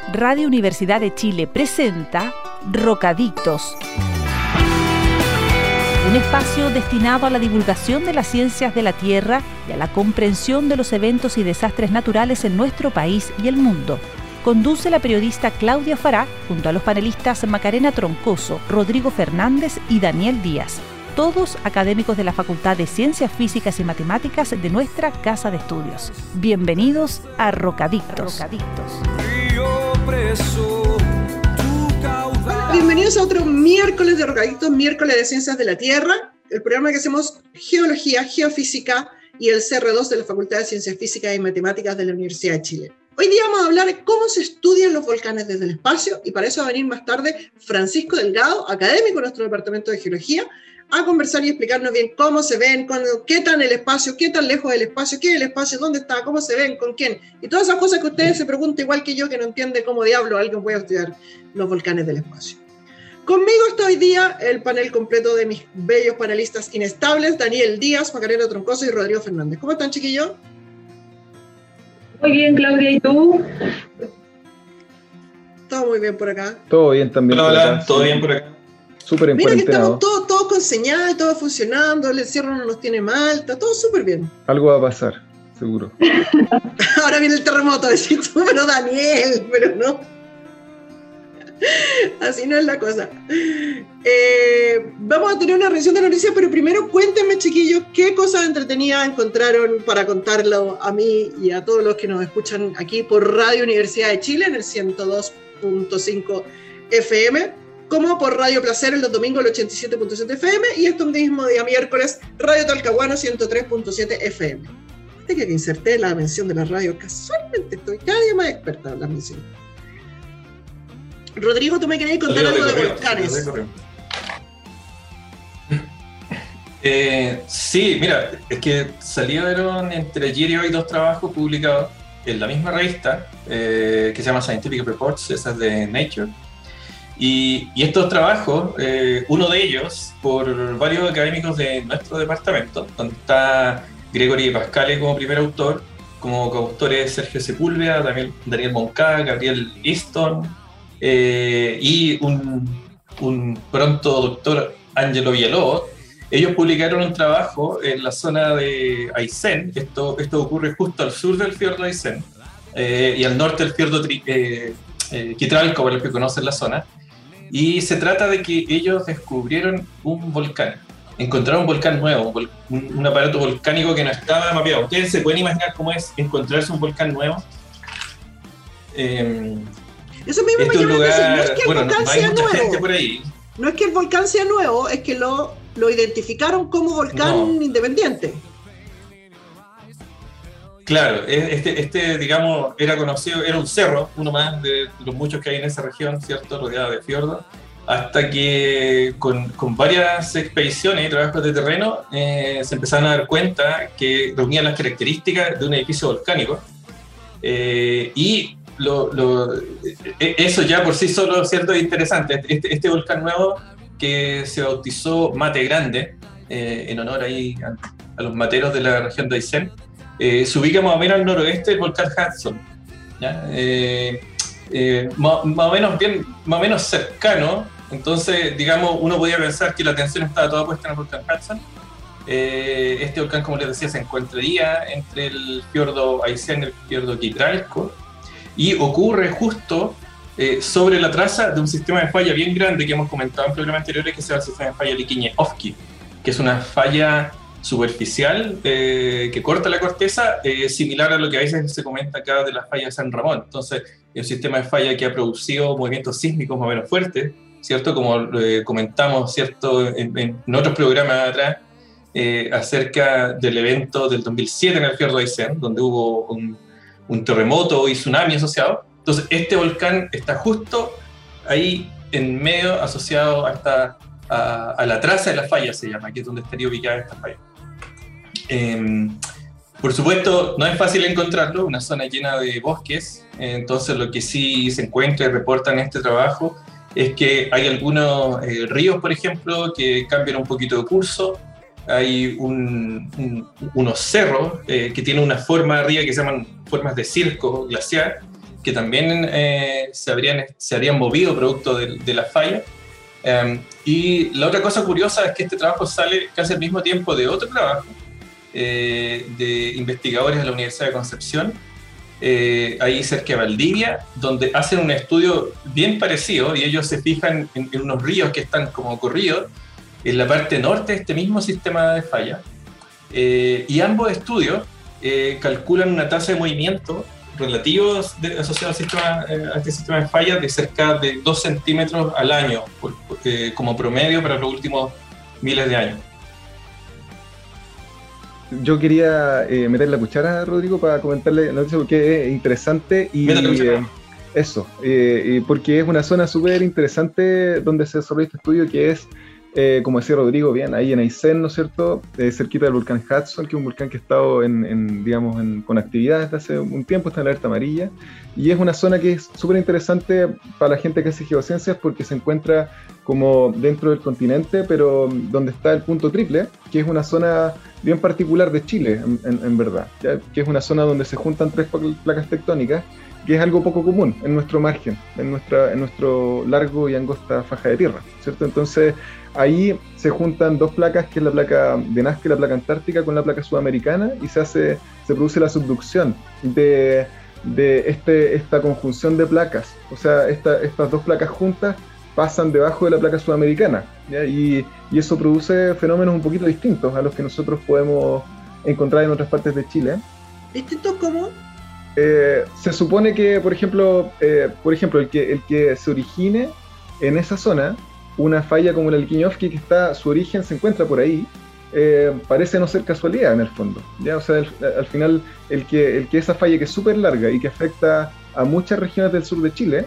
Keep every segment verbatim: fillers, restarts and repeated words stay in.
Radio Universidad de Chile presenta Rocadictos, un espacio destinado a la divulgación de las ciencias de la Tierra y a la comprensión de los eventos y desastres naturales en nuestro país y el mundo. Conduce la periodista Claudia Fará junto a los panelistas Macarena Troncoso, Rodrigo Fernández y Daniel Díaz, todos académicos de la Facultad de Ciencias Físicas y Matemáticas de nuestra Casa de Estudios. Bienvenidos a Rocadictos. Rocadictos. Bienvenidos a otro miércoles de Rocadictos, miércoles de Ciencias de la Tierra, el programa que hacemos Geología, Geofísica y el C R dos de la Facultad de Ciencias Físicas y Matemáticas de la Universidad de Chile. Hoy día vamos a hablar de cómo se estudian los volcanes desde el espacio, y para eso va a venir más tarde Francisco Delgado, académico de nuestro departamento de Geología, a conversar y explicarnos bien cómo se ven, con, qué tan el espacio, qué tan lejos del espacio, qué es el espacio, dónde está, cómo se ven, con quién, y todas esas cosas que ustedes se preguntan igual que yo, que no entiende cómo diablo alguien puede estudiar los volcanes del espacio. Conmigo está hoy día el panel completo de mis bellos panelistas inestables, Daniel Díaz, Macarena Troncoso y Rodrigo Fernández. ¿Cómo están, chiquillos? Muy bien, Claudia, ¿y tú? Todo muy bien por acá. Todo bien también. Hola, hola, todo bien por acá. Súper en Mira que cuarentena. estamos todos, todos con señal, todo funcionando, el encierro no nos tiene mal, está todo súper bien. Algo va a pasar, seguro. Ahora viene el terremoto, decís tú, pero Daniel, pero no. Así no es la cosa. Eh, vamos a tener una revisión de noticias, pero primero cuéntenme, chiquillos, qué cosas entretenidas encontraron para contarlo a mí y a todos los que nos escuchan aquí por Radio Universidad de Chile en el ciento dos punto cinco F M, como por Radio Placer en los domingos el ochenta y siete punto siete F M, y este mismo día miércoles Radio Talcahuano ciento tres punto siete F M. Este que inserté la mención de la radio, casualmente estoy cada día más experta en la mención. Rodrigo, tú me querías contar Rodrigo, algo de Rodrigo, volcanes. Rodrigo, Rodrigo. Eh, sí, mira, es que salieron entre ayer y hoy dos trabajos publicados en la misma revista, eh, que se llama Scientific Reports, esa es de Nature. Y, y estos trabajos, eh, uno de ellos, por varios académicos de nuestro departamento, donde está Gregory Pascale como primer autor, como coautores Sergio Sepúlveda, Daniel, Daniel Moncada, Gabriel Easton, eh, y un, un pronto doctor Angelo Villalobos. Ellos publicaron un trabajo en la zona de Aysén. Esto, esto ocurre justo al sur del fiordo Aysén, eh, y al norte del fiordo eh, eh, Quitralco, para los que conocen la zona. Y se trata de que ellos descubrieron un volcán, encontraron un volcán nuevo, un, vol un, un aparato volcánico que no estaba mapeado. ¿Ustedes se pueden imaginar cómo es encontrarse un volcán nuevo? Eh, Eso mismo este me un llama la atención. lugar, No es que el bueno, volcán no hay sea mucha nuevo. gente por ahí. No es que el volcán sea nuevo, es que lo, lo identificaron como volcán No. independiente. Claro, este, este, digamos, era conocido, era un cerro, uno más de los muchos que hay en esa región, ¿cierto?, rodeado de fiordos, hasta que con, con varias expediciones y trabajos de terreno eh, se empezaron a dar cuenta que reunían las características de un edificio volcánico, eh, y lo, lo, eso ya por sí solo, ¿cierto?, es interesante. Este, este volcán nuevo que se bautizó Mate Grande, eh, en honor ahí a, a los materos de la región de Aysén, Eh, se ubica más o menos al noroeste del volcán Hudson, ¿ya? Eh, eh, más, más o menos bien, más o menos cercano. Entonces, digamos, uno podía pensar que la atención estaba toda puesta en el volcán Hudson. Eh, este volcán, como les decía, se encontraría entre el fiordo Aysén y el fiordo Quitralco, y ocurre justo eh, sobre la traza de un sistema de falla bien grande que hemos comentado en programas anteriores, que se llama el sistema de falla Liquiñe-Ofqui, que es una falla superficial eh, que corta la corteza, eh, similar a lo que a veces se comenta acá de la falla de San Ramón. Entonces, es un sistema de falla que ha producido movimientos sísmicos más o menos fuertes, ¿cierto? Como eh, comentamos, ¿cierto?, en, en otros programas atrás, eh, acerca del evento del dos mil siete en el fiordo Aysén, donde hubo un, un terremoto y tsunami asociado. Entonces, este volcán está justo ahí en medio, asociado a esta A, a la traza de la falla, se llama, que es donde estaría ubicada esta falla. Eh, por supuesto, no es fácil encontrarlo, una zona llena de bosques, eh, entonces lo que sí se encuentra y reporta en este trabajo es que hay algunos eh, ríos, por ejemplo, que cambian un poquito de curso. Hay un, un, unos cerros eh, que tienen una forma arriba que se llaman formas de circo glaciar, que también eh, se, habrían, se habrían movido producto de, de la falla. Um, y la otra cosa curiosa es que este trabajo sale casi al mismo tiempo de otro trabajo eh, de investigadores de la Universidad de Concepción, eh, ahí cerca de Valdivia, donde hacen un estudio bien parecido y ellos se fijan en, en unos ríos que están como corridos en la parte norte de este mismo sistema de falla. Eh, y ambos estudios eh, calculan una tasa de movimiento relativos de, asociados al sistema, eh, a este sistema de fallas de cerca de dos centímetros al año, por, por, eh, como promedio para los últimos miles de años. Yo quería eh, meter la cuchara, Rodrigo, para comentarle la noticia porque es interesante y eh, eso, eh, porque es una zona súper interesante donde se desarrolla este estudio que es Eh, como decía Rodrigo, bien, ahí en Aysén, ¿no es cierto?, eh, cerquita del volcán Hudson, que es un volcán que ha estado en, en, digamos, en, con actividad desde hace un tiempo, está en la alerta amarilla, y es una zona que es súper interesante para la gente que hace geociencias porque se encuentra como dentro del continente, pero donde está el punto triple, que es una zona bien particular de Chile, en, en, en verdad, ¿ya? Que es una zona donde se juntan tres placas tectónicas, que es algo poco común en nuestro margen, en, nuestra, en nuestro largo y angosta faja de tierra, ¿cierto? Entonces, ahí se juntan dos placas, que es la placa de Nazca y la placa antártica, con la placa sudamericana, y se hace, se produce la subducción de, de este, esta conjunción de placas. O sea, esta, estas dos placas juntas pasan debajo de la placa sudamericana, ¿ya? Y, y eso produce fenómenos un poquito distintos a los que nosotros podemos encontrar en otras partes de Chile. ¿Distintos cómo? Eh, se supone que, por ejemplo, eh, por ejemplo el, que, el que se origine en esa zona, una falla como la Liquiñovsky, que está, su origen se encuentra por ahí, eh, parece no ser casualidad en el fondo, ¿ya? O sea, el, al final, el que, el que esa falla que es súper larga y que afecta a muchas regiones del sur de Chile,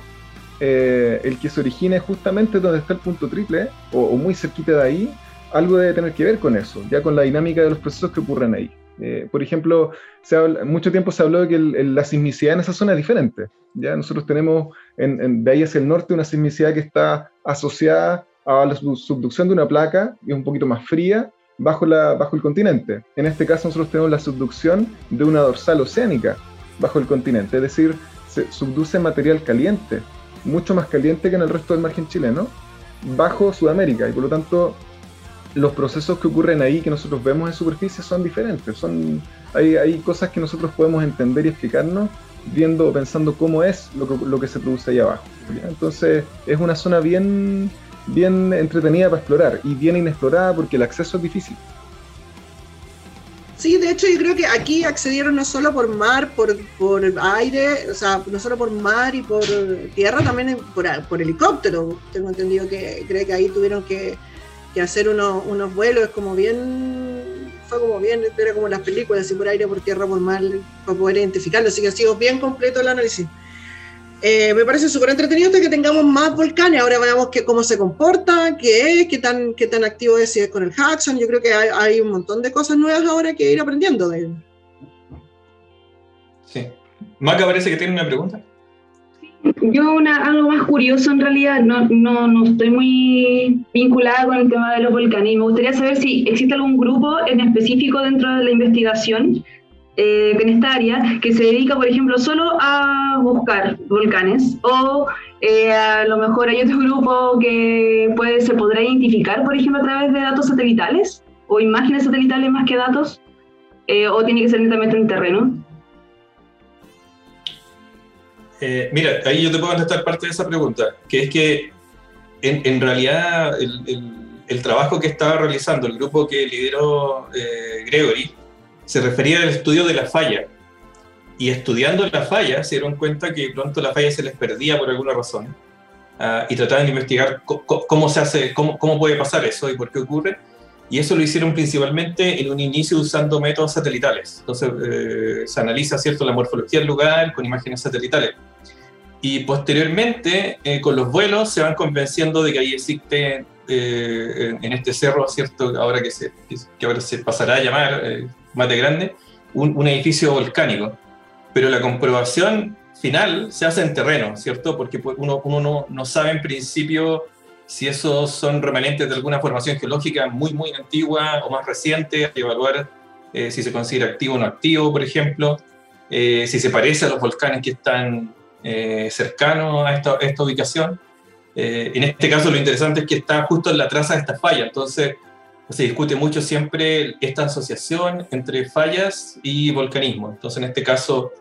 eh, el que se origine justamente donde está el punto triple, o, o muy cerquita de ahí, algo debe tener que ver con eso, ya con la dinámica de los procesos que ocurren ahí. Eh, por ejemplo, se habla, mucho tiempo se habló de que el, el, la sismicidad en esa zona es diferente. ¿Ya? Nosotros tenemos en, en, de ahí hacia el norte una sismicidad que está asociada a la subducción de una placa, y es un poquito más fría, bajo, la, bajo el continente. En este caso nosotros tenemos la subducción de una dorsal oceánica bajo el continente, es decir, se subduce material caliente, mucho más caliente que en el resto del margen chileno, bajo Sudamérica, y por lo tanto los procesos que ocurren ahí, que nosotros vemos en superficie, son diferentes. Son, hay, hay cosas que nosotros podemos entender y explicarnos viendo o pensando cómo es lo que, lo que se produce ahí abajo, ¿ya? Entonces es una zona bien, bien entretenida para explorar y bien inexplorada porque el acceso es difícil. Sí, de hecho yo creo que aquí accedieron no solo por mar, por, por aire, o sea, no solo por mar y por tierra, también por, por helicóptero. Tengo entendido que creo que ahí tuvieron que que hacer unos, unos vuelos, es como bien, fue como bien, era como las películas, así por aire, por tierra, por mar, para poder identificarlo, así que ha sido bien completo el análisis. Eh, me parece súper entretenido que tengamos más volcanes, ahora veamos que, cómo se comporta, qué es, qué tan, qué tan activo es, si es con el Hudson. Yo creo que hay, hay un montón de cosas nuevas ahora que ir aprendiendo de él. Sí. Maca parece que tiene una pregunta. Yo una, algo más curioso en realidad, no, no, no estoy muy vinculada con el tema de los volcanes, y me gustaría saber si existe algún grupo en específico dentro de la investigación eh, en esta área que se dedica, por ejemplo, solo a buscar volcanes, o eh, a lo mejor hay otro grupo que puede, se podrá identificar, por ejemplo, a través de datos satelitales o imágenes satelitales más que datos, eh, o tiene que ser netamente en terreno. Eh, mira, ahí yo te puedo contestar parte de esa pregunta, que es que en, en realidad el, el, el trabajo que estaba realizando el grupo que lideró eh, Gregory se refería al estudio de la falla, y estudiando la falla se dieron cuenta que pronto la falla se les perdía por alguna razón, uh, y trataban de investigar co cómo se hace, cómo, cómo puede pasar eso y por qué ocurre, y eso lo hicieron principalmente en un inicio usando métodos satelitales. Entonces eh, se analiza, ¿cierto?, la morfología del lugar con imágenes satelitales. Y posteriormente, eh, con los vuelos, se van convenciendo de que ahí existe, eh, en, en este cerro, ¿cierto?, ahora que, se, que ahora se pasará a llamar eh, Mate Grande, un, un edificio volcánico. Pero la comprobación final se hace en terreno, ¿cierto? Porque uno, uno no, no sabe en principio si esos son remanentes de alguna formación geológica muy, muy antigua o más reciente, hay que evaluar eh, si se considera activo o no activo, por ejemplo, eh, si se parece a los volcanes que están eh, cercano a esta, esta ubicación. Eh, en este caso lo interesante es que está justo en la traza de esta falla, entonces se discute mucho siempre esta asociación entre fallas y volcanismo. Entonces en este caso,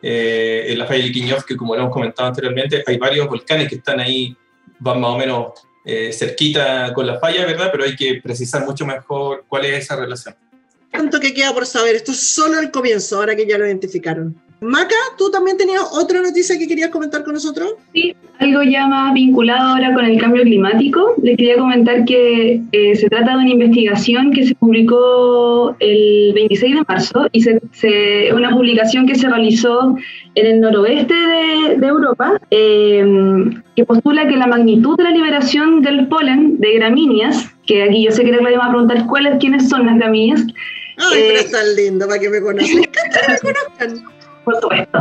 eh, en la falla de Liquiñov, que como lo hemos comentado anteriormente, hay varios volcanes que están ahí, van más o menos eh, cerquita con la falla, ¿verdad? Pero hay que precisar mucho mejor cuál es esa relación. Tanto que queda por saber, esto es solo el comienzo, ahora que ya lo identificaron. Maca, ¿tú también tenías otra noticia que querías comentar con nosotros? Sí, algo ya más vinculado ahora con el cambio climático. Les quería comentar que eh, se trata de una investigación que se publicó el veintiséis de marzo y se, se, una publicación que se realizó en el noroeste de, de Europa, eh, que postula que la magnitud de la liberación del polen de gramíneas, que aquí yo sé que le voy a preguntar cuáles, quiénes son las gramíneas. Ay, eh, pero es tan lindo para que me conozcan. Me encanta que me conozcan. Por supuesto.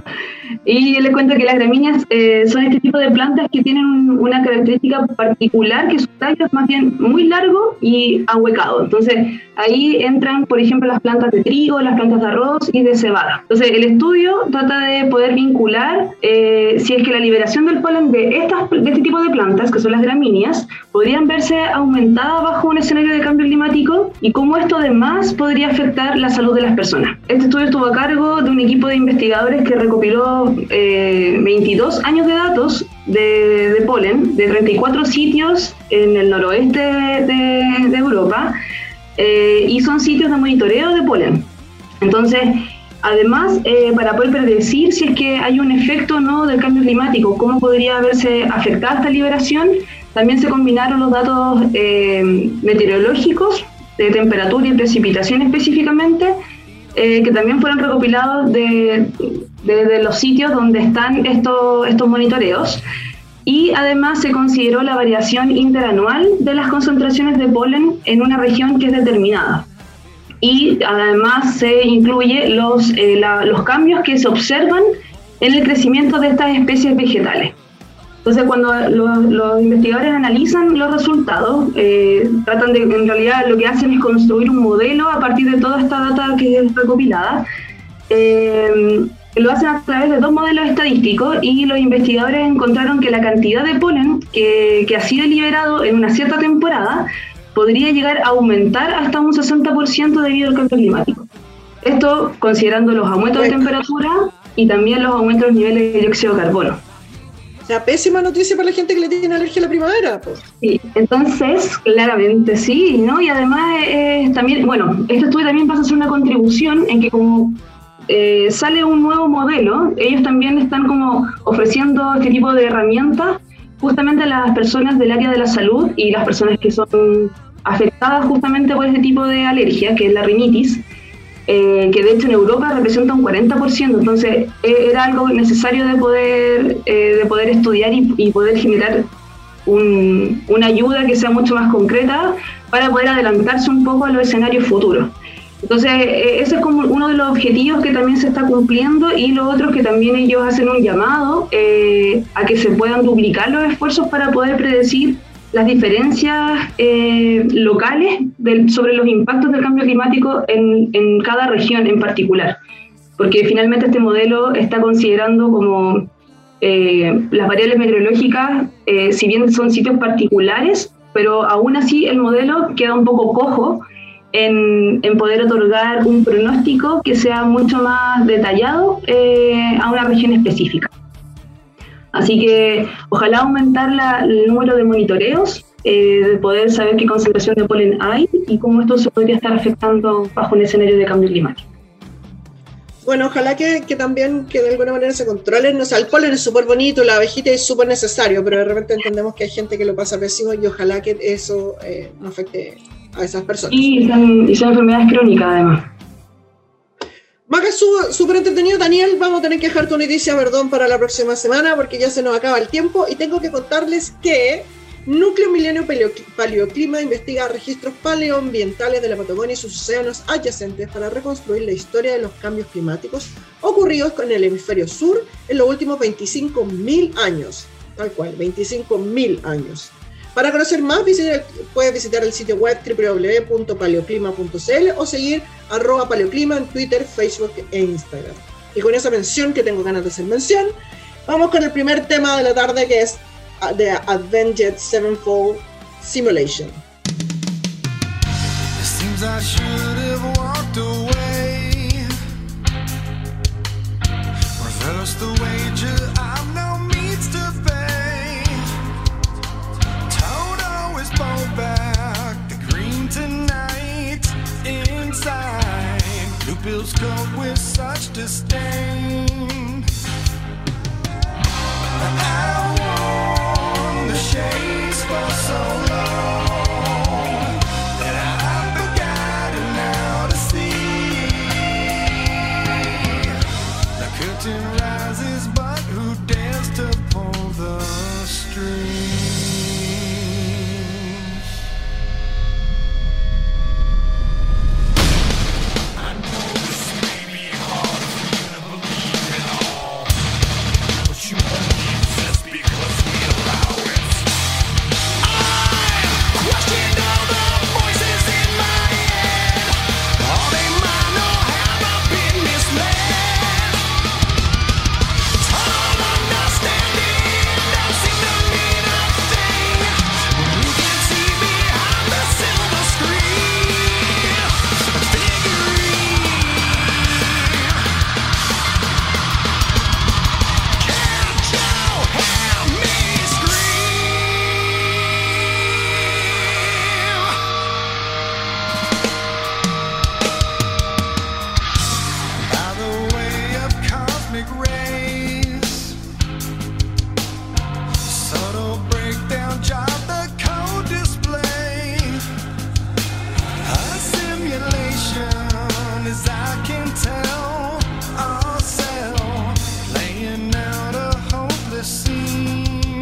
Y les cuento que las gramíneas eh, son este tipo de plantas que tienen un, una característica particular, que su tallo es más bien muy largo y ahuecado. Entonces, ahí entran, por ejemplo, las plantas de trigo, las plantas de arroz y de cebada. Entonces, el estudio trata de poder vincular eh, si es que la liberación del polen de, estas, de este tipo de plantas, que son las gramíneas, podrían verse aumentadas bajo un escenario de cambio climático y cómo esto además podría afectar la salud de las personas. Este estudio estuvo a cargo de un equipo de investigadores que recopiló eh, veintidós años de datos de, de polen de treinta y cuatro sitios en el noroeste de, de Europa eh, y son sitios de monitoreo de polen. Entonces, además, eh, para poder predecir si es que hay un efecto o no del cambio climático, cómo podría verse afectada esta liberación, también se combinaron los datos eh, meteorológicos de temperatura y precipitación específicamente, Eh, que también fueron recopilados de, de, de los sitios donde están estos, estos monitoreos, y además se consideró la variación interanual de las concentraciones de polen en una región que es determinada. Y además se incluye los, eh, la, los cambios que se observan en el crecimiento de estas especies vegetales. Entonces, cuando los, los investigadores analizan los resultados, eh, tratan de, en realidad lo que hacen es construir un modelo a partir de toda esta data que es recopilada. Eh, lo hacen a través de dos modelos estadísticos y los investigadores encontraron que la cantidad de polen que, que ha sido liberado en una cierta temporada podría llegar a aumentar hasta un sesenta por ciento debido al cambio climático. Esto considerando los aumentos de temperatura y también los aumentos de los niveles de dióxido de carbono. O sea, pésima noticia para la gente que le tiene alergia a la primavera, pues. Sí, entonces, claramente sí, ¿no? Y además, eh, también, bueno, este estudio también pasa a ser una contribución en que como eh, sale un nuevo modelo, ellos también están como ofreciendo este tipo de herramientas justamente a las personas del área de la salud y las personas que son afectadas justamente por este tipo de alergia, que es la rinitis, Eh, que de hecho en Europa representa un cuarenta por ciento, entonces eh, era algo necesario de poder, eh, de poder estudiar y, y poder generar un, una ayuda que sea mucho más concreta para poder adelantarse un poco a los escenarios futuros. Entonces eh, ese es como uno de los objetivos que también se está cumpliendo, y lo otro es que también ellos hacen un llamado eh, a que se puedan duplicar los esfuerzos para poder predecir las diferencias eh, locales del, sobre los impactos del cambio climático en, en cada región en particular, porque finalmente este modelo está considerando como eh, las variables meteorológicas, eh, si bien son sitios particulares, pero aún así el modelo queda un poco cojo en, en poder otorgar un pronóstico que sea mucho más detallado eh, a una región específica. Así que ojalá aumentar la, el número de monitoreos, eh, de poder saber qué concentración de polen hay y cómo esto se podría estar afectando bajo un escenario de cambio climático. Bueno, ojalá que, que también que de alguna manera se controlen. O sea, el polen es súper bonito, la abejita es súper necesario, pero de repente entendemos que hay gente que lo pasa pésimo, y ojalá que eso eh, no afecte a esas personas. Y son, y son enfermedades crónicas además. Maca, súper entretenido. Daniel, vamos a tener que dejar tu noticia, perdón, para la próxima semana porque ya se nos acaba el tiempo, y tengo que contarles que Núcleo Milenio Paleoclima investiga registros paleoambientales de la Patagonia y sus océanos adyacentes para reconstruir la historia de los cambios climáticos ocurridos en el hemisferio sur en los últimos veinticinco mil años. Tal cual, veinticinco mil años. Para conocer más, visita, puedes visitar el sitio web doble u doble u doble u punto paleoclima punto c l o seguir arroba paleoclima en Twitter, Facebook e Instagram. Y con esa mención, que tengo ganas de hacer mención, Vamos con el primer tema de la tarde, que es The Avenged Sevenfold Simulation. It seems I should have walked away. Reverse the wager, I've no means to pay. Told always pull back the green tonight inside. Blue pills coat with such disdain. I wore the shades for so long that I've forgotten how to see. The curtain rises, but who dares to pull the strings? I know this may be hard for you to believe it all, but you believe just because we allow it. I questioned all the voices in my head. Are they mine or have I been misled? Total understanding don't seem to mean a thing when you can see behind the silver screen. Figurine. Can't you hear me scream? By the way of cosmic rays, subtle breakdown job the code display. A simulation, as I can tell, a cell playing out a hopeless scene.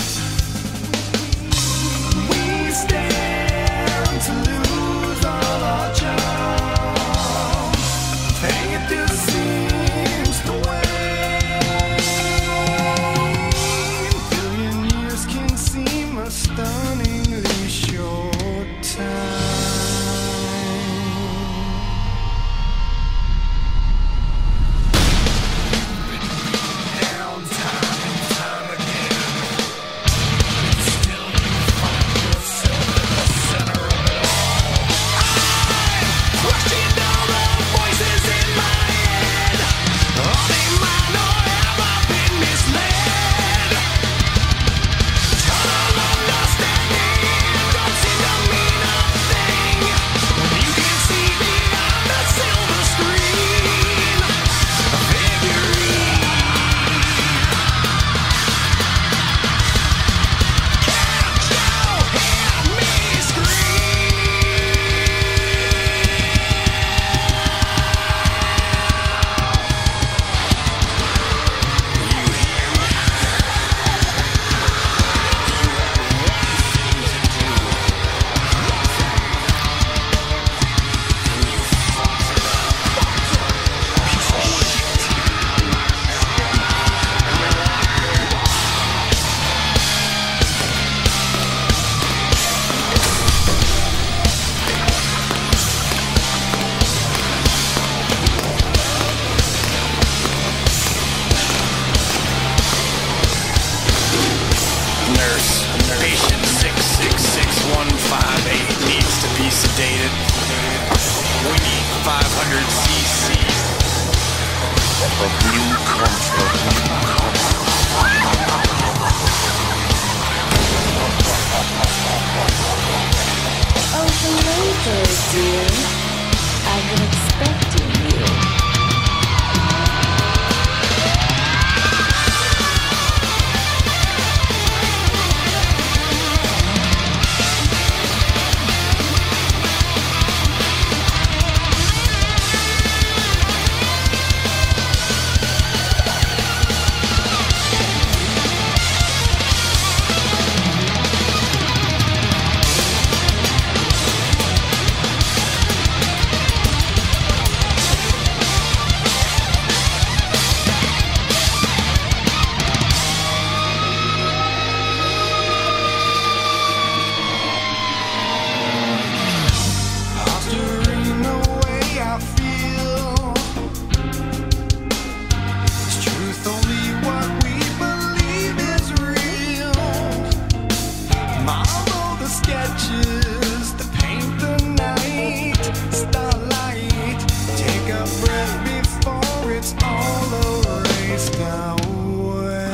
We stand to lose all our charm. Fate seems to wane. Billion years can seem a stunningly short time. Down time and time again. Still you find yourself at the center of it all. I questioned all the voices in my head. Are they mine or have I been misled? Total understanding don't seem to mean a thing when you can see behind the silver screen. A figurine. Can't you hear me scream? Nurse, patient six six six one five eight needs to be sedated. We need five hundred c c. A blue comfort. Oh, hello there, dear. I've been expecting you. it's all erased away.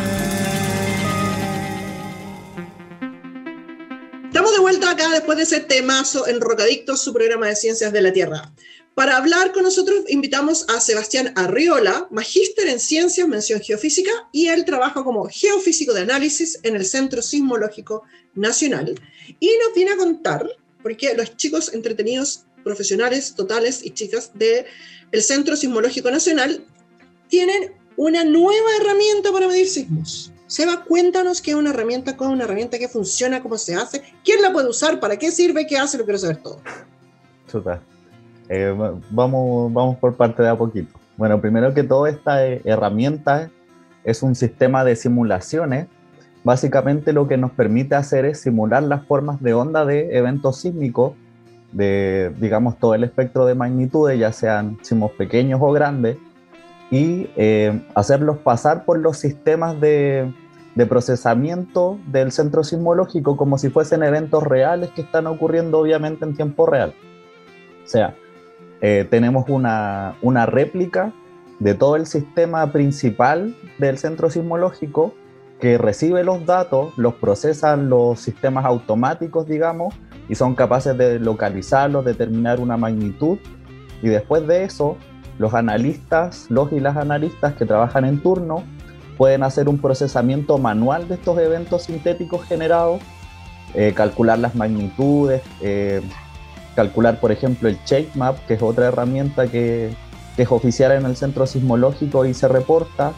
Estamos de vuelta acá después de ese temazo en Rocadictos, su programa de Ciencias de la Tierra. Para hablar con nosotros invitamos a Sebastián Arriola, magíster en Ciencias, mención Geofísica, y él trabaja como geofísico de análisis en el Centro Sismológico Nacional. Y nos viene a contar, porque los chicos entretenidos, profesionales totales y chicas del Centro Sismológico Nacional tienen una nueva herramienta para medir sismos. Seba, cuéntanos qué es una herramienta, cómo es una herramienta, qué funciona, cómo se hace, quién la puede usar, para qué sirve, qué hace, lo quiero saber todo. Chuta. Eh, vamos, vamos por parte de a poquito. Bueno, primero que todo, esta eh, herramienta es un sistema de simulaciones. Básicamente lo que nos permite hacer es simular las formas de onda de eventos sísmicos, de, digamos, todo el espectro de magnitudes, ya sean sismos pequeños o grandes, y eh, hacerlos pasar por los sistemas de, de procesamiento del centro sismológico como si fuesen eventos reales que están ocurriendo obviamente en tiempo real. O sea, eh, tenemos una, una réplica de todo el sistema principal del centro sismológico que recibe los datos, los procesan los sistemas automáticos, digamos, y son capaces de localizarlos, determinar una magnitud, y después de eso, los analistas, los y las analistas que trabajan en turno, pueden hacer un procesamiento manual de estos eventos sintéticos generados, eh, calcular las magnitudes, eh, calcular, por ejemplo, el ShakeMap, que es otra herramienta que, que es oficial en el centro sismológico y se reporta,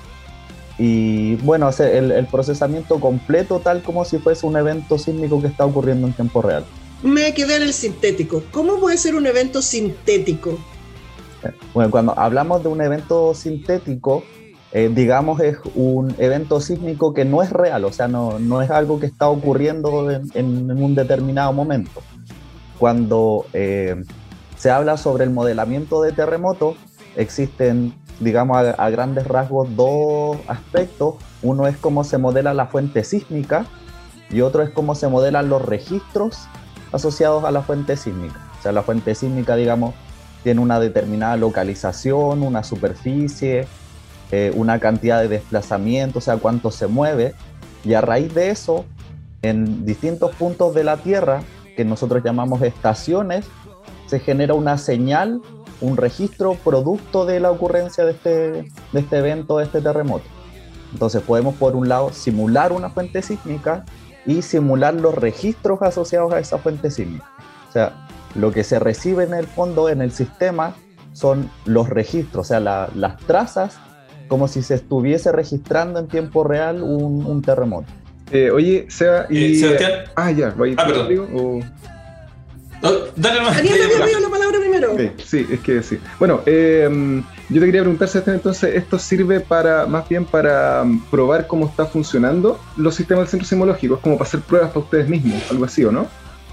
y bueno, hacer el, el procesamiento completo tal como si fuese un evento sísmico que está ocurriendo en tiempo real. Me quedé en el sintético. ¿Cómo puede ser un evento sintético? Bueno, cuando hablamos de un evento sintético, eh, digamos, es un evento sísmico que no es real, o sea, no, no es algo que está ocurriendo en, en un determinado momento. Cuando eh, se habla sobre el modelamiento de terremotos, existen, digamos, a, a grandes rasgos dos aspectos. Uno es cómo se modela la fuente sísmica y otro es cómo se modelan los registros asociados a la fuente sísmica. O sea, la fuente sísmica, digamos, tiene una determinada localización, una superficie, eh, una cantidad de desplazamiento, o sea, cuánto se mueve, y a raíz de eso, en distintos puntos de la Tierra, que nosotros llamamos estaciones, se genera una señal, un registro producto de la ocurrencia de este, de este evento, de este terremoto. Entonces podemos, por un lado, simular una fuente sísmica y simular los registros asociados a esa fuente sísmica. O sea, lo que se recibe en el fondo, en el sistema, son los registros, o sea, la, las trazas, como si se estuviese registrando en tiempo real un, un terremoto. Eh, oye, Seba, y... Eh, Sebastián. Ah, ya, ¿voy Ah, perdón. digo, o... No, dale más. Daniel, te pido la palabra primero. Okay, sí, es que sí. Bueno, eh, yo te quería preguntar, Sebastián, entonces, ¿esto sirve para, más bien para um, probar cómo está funcionando los sistemas del centro sismológico? ¿Es como para hacer pruebas para ustedes mismos, algo así, o no?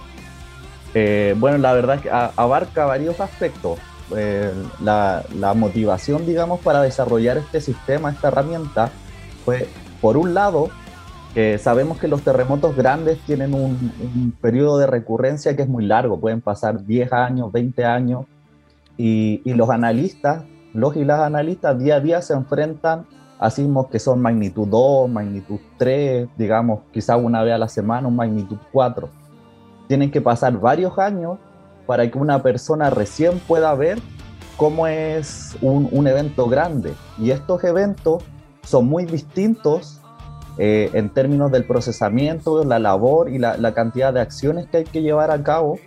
Eh, bueno, la verdad es que a, abarca varios aspectos. Eh, la, la motivación, digamos, para desarrollar este sistema, esta herramienta, fue, por un lado, que sabemos que los terremotos grandes tienen un, un periodo de recurrencia que es muy largo, pueden pasar diez años, veinte años, y, y los analistas, los y las analistas día a día se enfrentan a sismos que son magnitud dos, magnitud tres, digamos, quizá una vez a la semana, un magnitud cuatro. Tienen que pasar varios años para que una persona recién pueda ver cómo es un, un evento grande. Y estos eventos son muy distintos eh, en términos del procesamiento, la labor y la, la cantidad de acciones que hay que llevar a cabo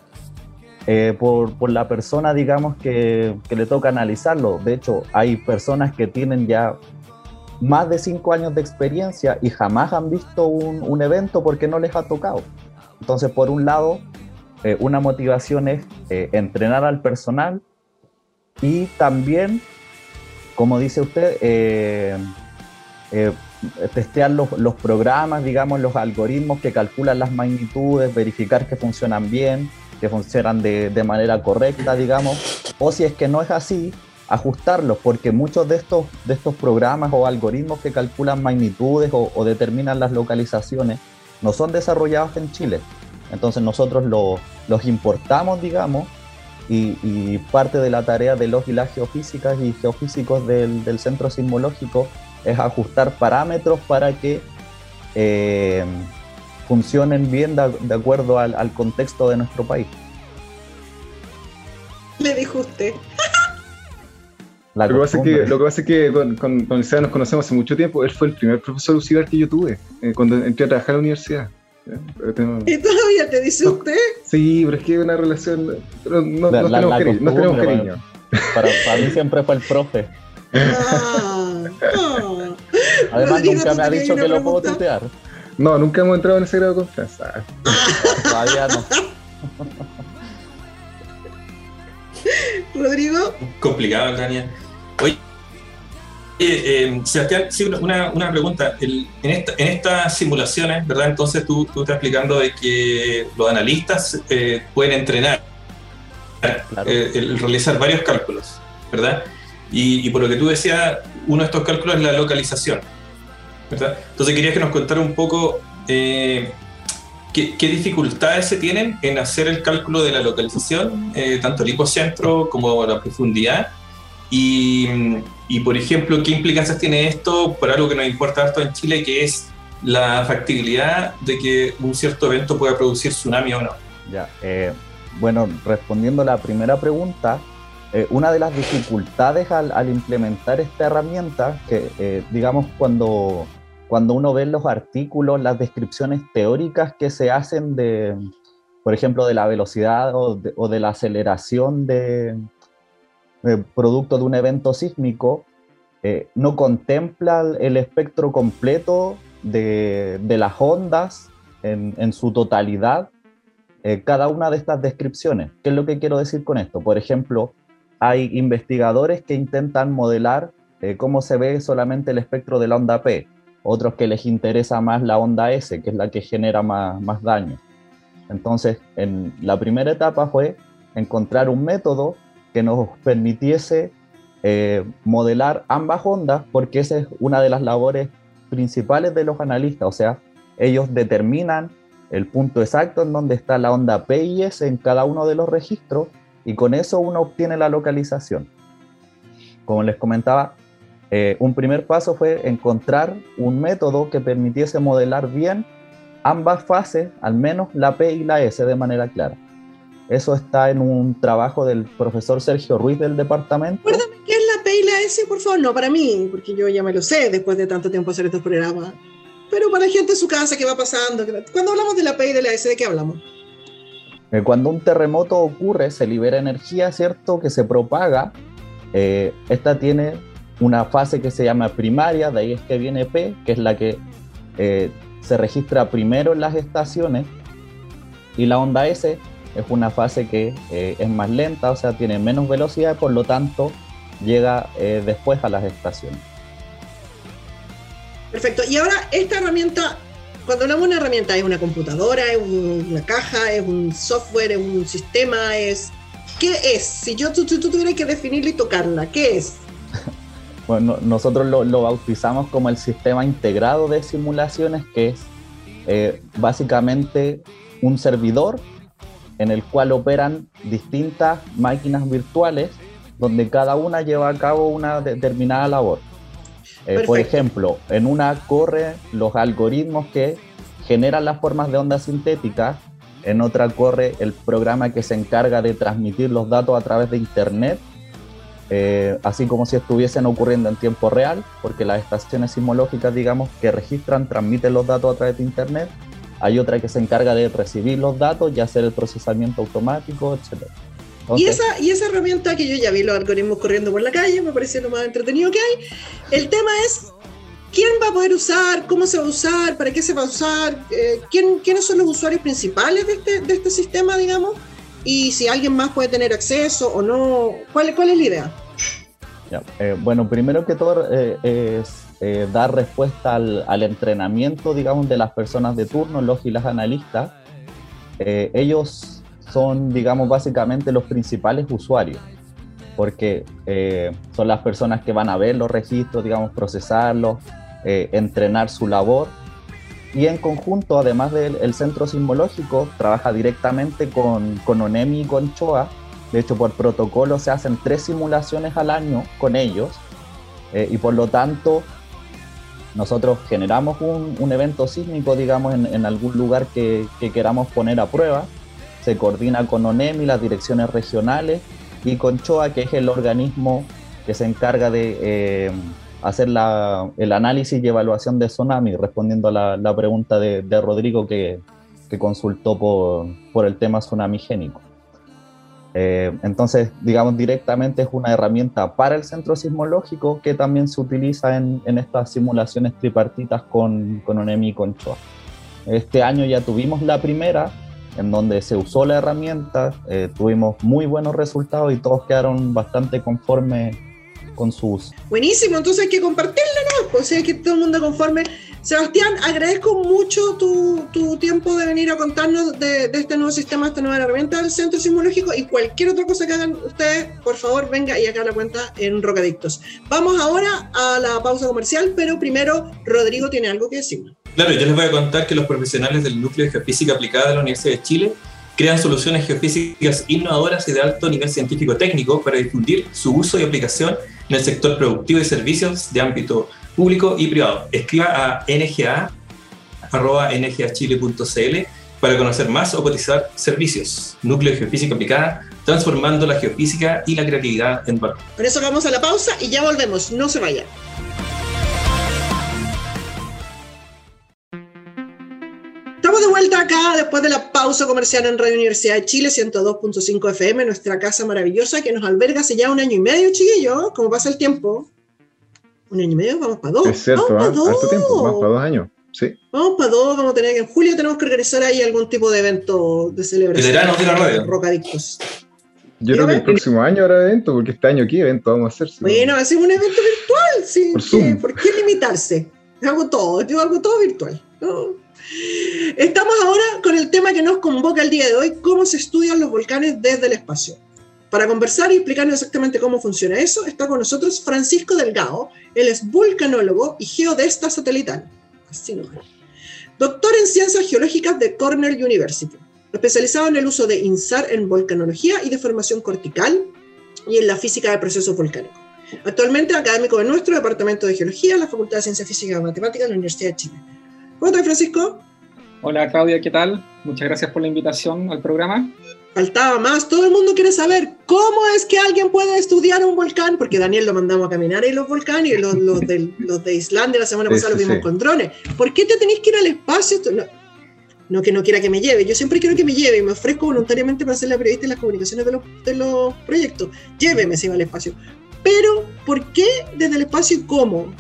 eh, por, por la persona, digamos, que, que le toca analizarlo. De hecho, hay personas que tienen ya más de cinco años de experiencia y jamás han visto un, un evento porque no les ha tocado. Entonces, por un lado, eh, una motivación es eh, entrenar al personal y también, como dice usted, eh, eh, testear los, los programas, digamos, los algoritmos que calculan las magnitudes, verificar que funcionan bien, que funcionan de, de manera correcta, digamos, o si es que no es así, ajustarlos, porque muchos de estos, de estos programas o algoritmos que calculan magnitudes o, o determinan las localizaciones no son desarrollados en Chile. Entonces nosotros lo, los importamos, digamos, y, y parte de la tarea de los y las geofísicas y geofísicos del, del centro sismológico es ajustar parámetros para que eh, funcionen bien de, de acuerdo al, al contexto de nuestro país. Le dijo usted. La Lo que, pasa es que, costumbre. lo que pasa es que con, con, con Seba nos conocemos hace mucho tiempo. Él fue el primer profesor auxiliar que yo tuve eh, cuando entré a trabajar a la universidad. Eh, tengo- ¿Y todavía te dice usted? Sí, pero es que es una relación. Pero no, La- no la- tenemos la cariño. No tenemos costumbre, cariño. Para, para mí siempre fue el profe. Ah, ah. Además, Rodrigo, nunca ¿tú me ha tenías dicho una que lo puedo pregunta? tutear. No, nunca hemos entrado en ese grado de confianza. Todavía no. Rodrigo, Complicado, Tania. Oye, eh, eh, Sebastián, sí, una, una pregunta. El- en, esta- en estas simulaciones, ¿verdad? Entonces tú, tú estás explicando de que los analistas eh, pueden entrenar, Claro. eh, el realizar varios cálculos, ¿verdad? Y, y por lo que tú decías, uno de estos cálculos es la localización, ¿verdad? Entonces quería que nos contara un poco eh, qué, qué dificultades se tienen en hacer el cálculo de la localización, eh, tanto el hipocentro como la profundidad, y, y, por ejemplo, qué implicancias tiene esto por algo que nos importa harto en Chile, que es la factibilidad de que un cierto evento pueda producir tsunami o no. Ya, eh, bueno, respondiendo a la primera pregunta, eh, una de las dificultades al, al implementar esta herramienta, que eh, digamos cuando, cuando uno ve los artículos, las descripciones teóricas que se hacen de, por ejemplo, de la velocidad o de, o de la aceleración de, de producto de un evento sísmico, eh, no contempla el espectro completo de, de las ondas en, en su totalidad. Eh, cada una de estas descripciones. ¿Qué es lo que quiero decir con esto? Por ejemplo, hay investigadores que intentan modelar eh, cómo se ve solamente el espectro de la onda P, otros que les interesa más la onda S, que es la que genera más, más daño. Entonces, en la primera etapa fue encontrar un método que nos permitiese eh, modelar ambas ondas, porque esa es una de las labores principales de los analistas, o sea, ellos determinan el punto exacto en donde está la onda P y S en cada uno de los registros, y con eso uno obtiene la localización. Como les comentaba, eh, un primer paso fue encontrar un método que permitiese modelar bien ambas fases, al menos la P y la S, de manera clara. Eso está en un trabajo del profesor Sergio Ruiz del departamento. recuérdame qué es la P y la S, por favor. No para mí, porque yo ya me lo sé después de tanto tiempo hacer estos programas. Pero para la gente en su casa, ¿qué va pasando? Cuando hablamos de la P y de la S, ¿de qué hablamos? Eh, Cuando un terremoto ocurre, se libera energía, ¿cierto?, que se propaga. Eh, esta tiene una fase que se llama primaria, de ahí es que viene P, que es la que eh, se registra primero en las estaciones, y la onda S es una fase que eh, es más lenta, o sea, tiene menos velocidad, por lo tanto, llega eh, después a las estaciones. Perfecto. Y ahora, esta herramienta, cuando hablamos de una herramienta, ¿es una computadora, es un- una caja, es un software, es un sistema? Es ¿Qué es? Si yo tú, tú, tú tuvieras que definirla y tocarla, ¿qué es? Bueno, nosotros lo, lo bautizamos como el sistema integrado de simulaciones, que es eh, básicamente un servidor en el cual operan distintas máquinas virtuales donde cada una lleva a cabo una determinada labor. Eh, por Perfecto. ejemplo, en una corre los algoritmos que generan las formas de ondas sintéticas, en otra corre el programa que se encarga de transmitir los datos a través de Internet, eh, así como si estuviesen ocurriendo en tiempo real, porque las estaciones sismológicas, digamos, que registran, transmiten los datos a través de Internet. Hay otra que se encarga de recibir los datos y hacer el procesamiento automático, etcétera. Y Entonces, esa, y esa herramienta que yo ya vi los algoritmos corriendo por la calle, me parece lo más entretenido que hay. El tema es, ¿quién va a poder usar? ¿Cómo se va a usar? ¿Para qué se va a usar? Eh, ¿quién, ¿Quiénes son los usuarios principales de este, de este sistema, digamos? Y si alguien más puede tener acceso o no. ¿Cuál, cuál es la idea? ya, eh, bueno, primero que todo eh, es eh, dar respuesta al, al entrenamiento, digamos, de las personas de turno, los y las analistas. Eh, ellos son, digamos, básicamente los principales usuarios, porque eh, son las personas que van a ver los registros, digamos, procesarlos, eh, entrenar su labor, y en conjunto, además del el centro sismológico, trabaja directamente con, con ONEMI y con CHOA De hecho, por protocolo se hacen tres simulaciones al año con ellos, eh, y por lo tanto nosotros generamos un, un evento sísmico, digamos, en, en algún lugar que, que queramos poner a prueba. Se coordina con ONEMI, las direcciones regionales, y con CHOA, que es el organismo que se encarga de eh, hacer la, el análisis y evaluación de tsunami, respondiendo a la, la pregunta de, de Rodrigo que, que consultó por, por el tema tsunamigénico. Eh, entonces, digamos, directamente es una herramienta para el centro sismológico que también se utiliza en, en estas simulaciones tripartitas con, con ONEMI y con CHOA. Este año ya tuvimos la primera, en donde se usó la herramienta, eh, tuvimos muy buenos resultados y todos quedaron bastante conformes con su uso. Buenísimo, entonces hay que compartirlo, ¿no? Pues, o sea, que todo el mundo conforme. Sebastián, agradezco mucho tu, tu tiempo de venir a contarnos de, de este nuevo sistema, esta nueva herramienta del Centro Sismológico, y cualquier otra cosa que hagan ustedes, por favor, venga y acá la cuenta en Rocadictos. Vamos ahora a la pausa comercial, pero primero Rodrigo tiene algo que decirnos. Claro, yo les voy a contar que los profesionales del Núcleo de Geofísica Aplicada de la Universidad de Chile crean soluciones geofísicas innovadoras y de alto nivel científico-técnico para difundir su uso y aplicación en el sector productivo y servicios de ámbito público y privado. Escriba a n g a arroba n g a chile punto c l para conocer más o cotizar servicios. Núcleo de Geofísica Aplicada, transformando la geofísica y la creatividad en valor. Por eso vamos a la pausa y ya volvemos. No se vayan. Estamos de vuelta acá después de la pausa comercial en Radio Universidad de Chile, ciento dos punto cinco F M, nuestra casa maravillosa que nos alberga hace ya un año y medio, chiquillos. ¿Cómo pasa el tiempo? Un año y medio, vamos para dos. Es cierto, vamos ¿eh? para dos. Harto tiempo, vamos para dos años. Sí. Vamos para dos, vamos a tener que en julio tenemos que organizar ahí algún tipo de evento de celebración. Veteranos de la radio. Rocadictos. Yo creo que el próximo año habrá evento, porque este año ¿qué evento vamos a hacer? Si Bueno, no... hacemos un evento virtual, sí. Por Zoom. ¿Por qué limitarse? Hago todo, yo hago todo virtual, ¿no? Estamos ahora con el tema que nos convoca el día de hoy, cómo se estudian los volcanes desde el espacio. Para conversar y explicarnos exactamente cómo funciona eso, está con nosotros Francisco Delgado. Él es vulcanólogo y geodesta satelital. Así no es. Doctor en Ciencias Geológicas de Cornell University. Especializado en el uso de INSAR en volcanología y deformación cortical y en la física de procesos volcánicos. Actualmente académico de nuestro Departamento de Geología en la Facultad de Ciencias Físicas y Matemáticas de la Universidad de Chile. ¿Cómo estás, Francisco? Hola, Claudia, ¿qué tal? Muchas gracias por la invitación al programa. Faltaba más, todo el mundo quiere saber cómo es que alguien puede estudiar un volcán, porque Daniel lo mandamos a caminar en los volcanes, y los, los, de, los de Islandia la semana Sí, pasada sí, los vimos sí. con drones. ¿Por qué te tenéis que ir al espacio? No, no que no quiera que me lleve, yo siempre quiero que me lleve y me ofrezco voluntariamente para ser la periodista en las comunicaciones de los, de los proyectos. Lléveme si va al espacio. Pero, ¿por qué desde el espacio y cómo?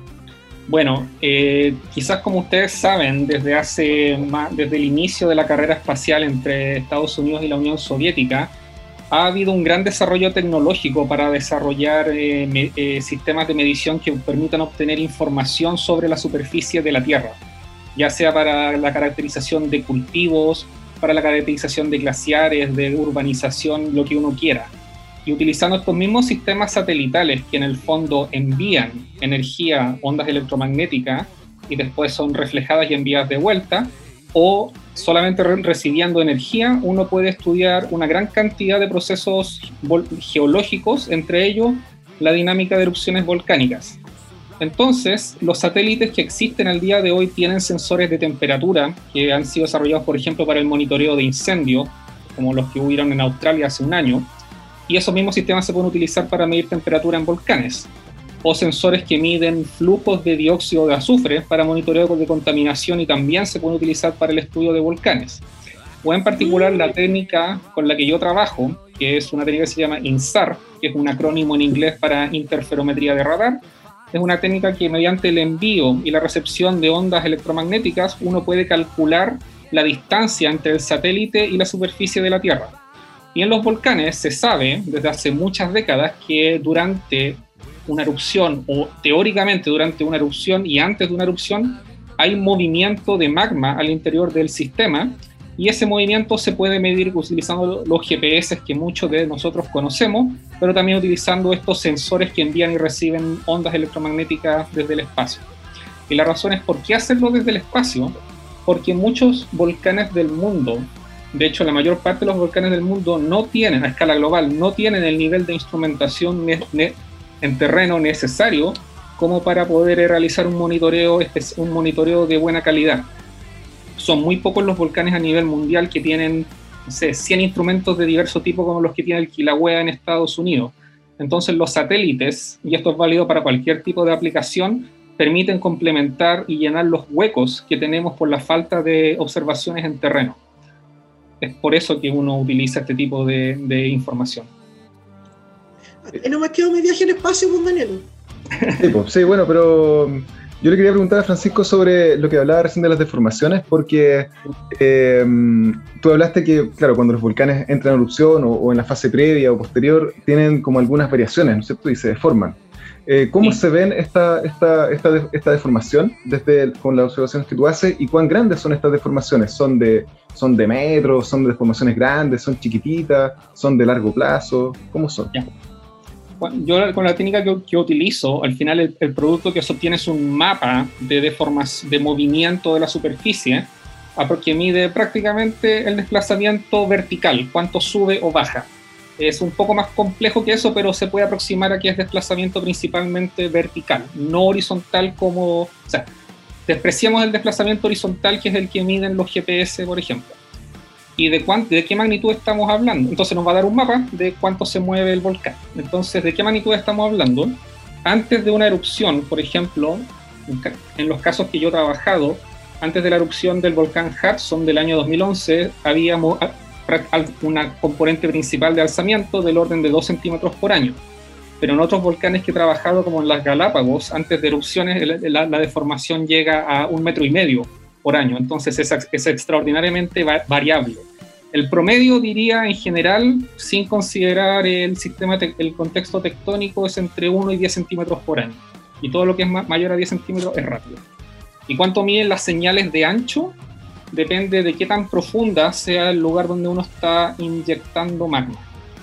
Bueno, eh, quizás como ustedes saben, desde hace más, desde el inicio de la carrera espacial entre Estados Unidos y la Unión Soviética, ha habido un gran desarrollo tecnológico para desarrollar eh, me, eh, sistemas de medición que permitan obtener información sobre la superficie de la Tierra, ya sea para la caracterización de cultivos, para la caracterización de glaciares, de urbanización, lo que uno quiera. Y utilizando estos mismos sistemas satelitales que en el fondo envían energía, ondas electromagnéticas, y después son reflejadas y enviadas de vuelta, o solamente re- recibiendo energía, uno puede estudiar una gran cantidad de procesos vol- geológicos, entre ellos la dinámica de erupciones volcánicas. Entonces, los satélites que existen al día de hoy tienen sensores de temperatura que han sido desarrollados, por ejemplo, para el monitoreo de incendios, como los que hubieron en Australia hace un año, y esos mismos sistemas se pueden utilizar para medir temperatura en volcanes, o sensores que miden flujos de dióxido de azufre para monitoreo de contaminación y también se pueden utilizar para el estudio de volcanes. O en particular la técnica con la que yo trabajo, que es una técnica que se llama INSAR, que es un acrónimo en inglés para interferometría de radar, es una técnica que mediante el envío y la recepción de ondas electromagnéticas uno puede calcular la distancia entre el satélite y la superficie de la Tierra. Y en los volcanes se sabe desde hace muchas décadas que durante una erupción, o teóricamente durante una erupción y antes de una erupción, hay movimiento de magma al interior del sistema, y ese movimiento se puede medir utilizando los G P S que muchos de nosotros conocemos, pero también utilizando estos sensores que envían y reciben ondas electromagnéticas desde el espacio. Y la razón es por qué hacerlo desde el espacio, porque muchos volcanes del mundo De hecho, la mayor parte de los volcanes del mundo no tienen, a escala global, no tienen el nivel de instrumentación ne- ne- en terreno necesario como para poder realizar un monitoreo, un monitoreo de buena calidad. Son muy pocos los volcanes a nivel mundial que tienen, no sé, cien instrumentos de diverso tipo como los que tiene el Kilauea en Estados Unidos. Entonces los satélites, y esto es válido para cualquier tipo de aplicación, permiten complementar y llenar los huecos que tenemos por la falta de observaciones en terreno. Es por eso que uno utiliza este tipo de, de información. Y no me quedo mi viaje en espacio, pues, Daniel. Sí, pues, sí, bueno, pero yo le quería preguntar a Francisco sobre lo que hablaba recién de las deformaciones, porque eh, tú hablaste que, claro, cuando los volcanes entran en erupción o, o en la fase previa o posterior, tienen como algunas variaciones, ¿no es cierto? Y se deforman. Eh, ¿Cómo Sí. se ven esta, esta, esta, de- esta deformación desde el- con las observaciones que tú haces y cuán grandes son estas deformaciones? ¿Son de, son de metros? ¿Son de deformaciones grandes? ¿Son chiquititas? ¿Son de largo plazo? ¿Cómo son? Ya. Bueno, yo con la técnica que, que utilizo, al final el, el producto que se obtiene es un mapa de, deformas, de movimiento de la superficie, que mide prácticamente el desplazamiento vertical, cuánto sube o baja. Es un poco más complejo que eso, pero se puede aproximar a que es desplazamiento principalmente vertical, no horizontal como... O sea, despreciamos el desplazamiento horizontal, que es el que miden los G P S, por ejemplo. ¿Y de, cuánto, de qué magnitud estamos hablando? Entonces nos va a dar un mapa de cuánto se mueve el volcán. Entonces, ¿de qué magnitud estamos hablando? Antes de una erupción, por ejemplo, en los casos que yo he trabajado, antes de la erupción del volcán Hudson del año dos mil once, había una componente principal de alzamiento del orden de dos centímetros por año. Pero en otros volcanes que he trabajado, como en las Galápagos, antes de erupciones, la, la deformación llega a un metro y medio por año. Entonces es, es extraordinariamente va variable. El promedio, diría, en general, sin considerar el sistema, el contexto tectónico, es entre uno y diez centímetros por año. Y todo lo que es mayor a diez centímetros es rápido. ¿Y cuánto miden las señales de ancho? Depende de qué tan profunda sea el lugar donde uno está inyectando magma.